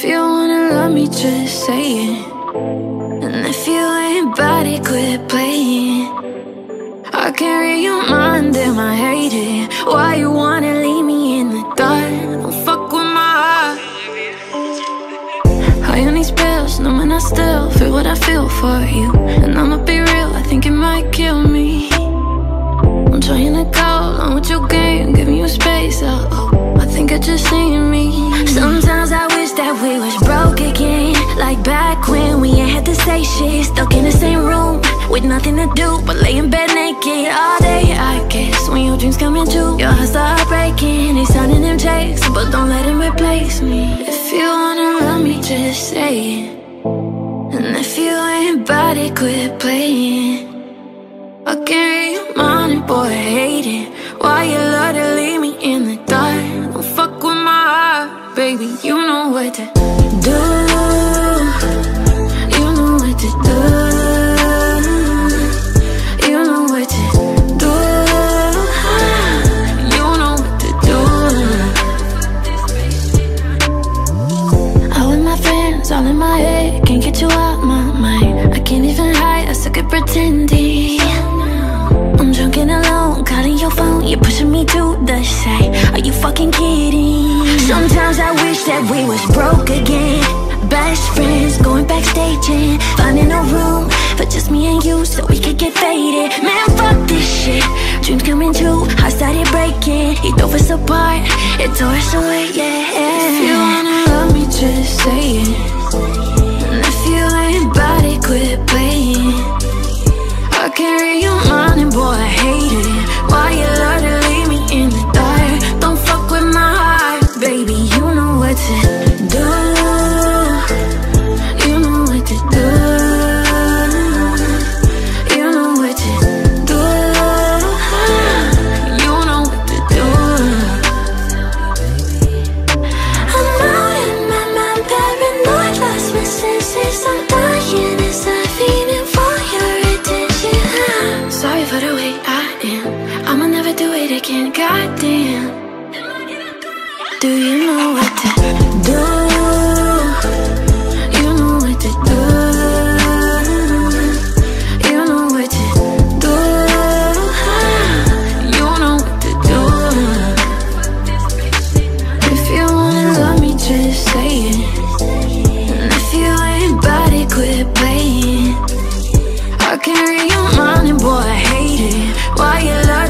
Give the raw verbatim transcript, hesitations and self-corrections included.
you wanna love me, just say it. And if you ain't about it, quit playing. I can't read your mind, damn, I hate it. Why you wanna leave me in the dark? Don't fuck with my heart. High on these pills, no man, I still feel what I feel for you. And I'ma be real, I think it might kill me. I'm trying to go along with your game, giving you space, oh, oh. I think I just seen me. Sometimes I wish that we was broke again, like back when we ain't had to say shit. Stuck in the same room, with nothing to do but lay in bed naked all day, I guess. When your dreams coming true, your heart start breaking. They sounding them checks, but don't let them replace me. If you wanna love me, just say it. And if you ain't about it, quit playing. I can't read your mind, and boy, I hate it. Why you love to leave me in the dark? Don't fuck with my heart, baby, you know what to do. You know what to do. You know what to do. You know what to do. All with my friends, all in my head, can't get you out my mind. I can't even hide, I suck at pretending. I'm drunk and alone, calling your phone, you're pushing me to the side. Are you fucking kidding? Sometimes I wish that we was broke again. Best friends, going backstage and finding a room for just me and you so we could get faded. Man, fuck this shit, dreams coming true, I started breaking. He drove us apart, it tore us away, yeah. If you wanna love me, just say it. And if you ain't about it, quit playing. I can't read your mind, and boy, I hate it. Why you love to leave me in the dark? Don't fuck with my heart, baby, you know what to do. You know what to do. You know what to do. You know what to do. I'm out in my mind, paranoid, lost my senses. I'm dying inside, feeding for your attention. Sorry for the way I am, I'ma never do it again, goddamn. Do you know what to do? You know what to do. You know what to do. You know what to do. If you wanna love me, just say it. And if you ain't about it, quit playing. I can't read your mind, and boy, I hate it. Why you love